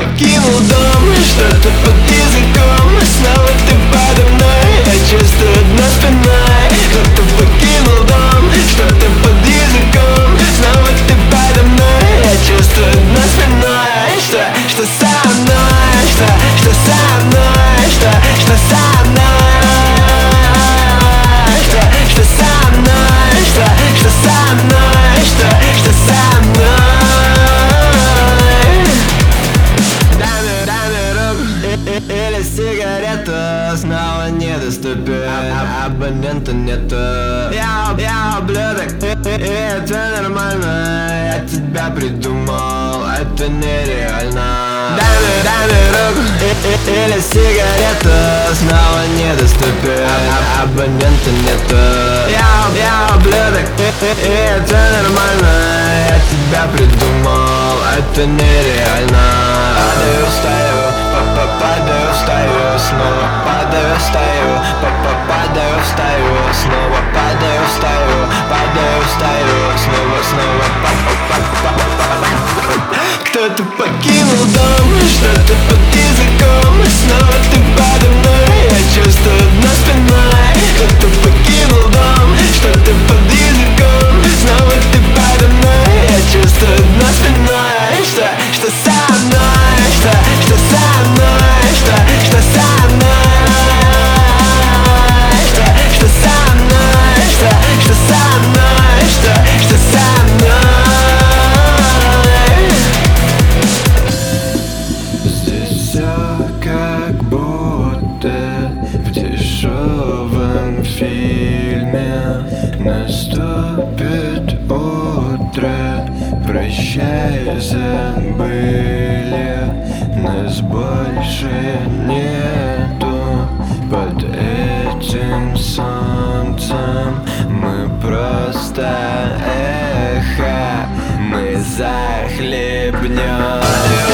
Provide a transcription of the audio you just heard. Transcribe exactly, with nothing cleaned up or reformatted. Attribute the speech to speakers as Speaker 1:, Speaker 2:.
Speaker 1: покинул дом, что-то под языком. Снова ты подо мной, я чувствую дно спиной. Кто-то покинул дом, что-то под языком. Снова ты подо мной, я чувствую дно спиной. Что, что со мной, что, что со мной, что, что со мной, что, что со мной, что, что со мной, что, что со мной. Дай мне, дай мне руку или сигарету, снова недоступен, а абонента нету. Я, я ублюдок, и, и это нормально. Я тебя придумал, это нереально. Дай мне, дай мне руку и, и, или сигарету, снова недоступен, а абонента нету. Я, я ублюдок, и, и, и это нормально. Я тебя придумал, это нереально. Падаю, встаю, папа, падаю, встаю, снова падаю, встаю, папа, падаю, встаю, снова падаю, встаю, падаю, встаю, снова, снова, папа, папа. Кто-то покинул дом, что-то под языком. Снова ты подо мной, я чувствую дно спиной. Кто-то покинул дом, что-то под языком. Снова ты подо мной, я чувствую дно спиной. Что, что со мной, что, что со мной, что, что со мной, что, что со мной, что, что со мной, что, что со мной. Здесь все как будто в дешевом фильме. Наступит утро, прощай, забыли. Нас больше нету под этим солнцем. Мы просто эхо, мы захлебнем.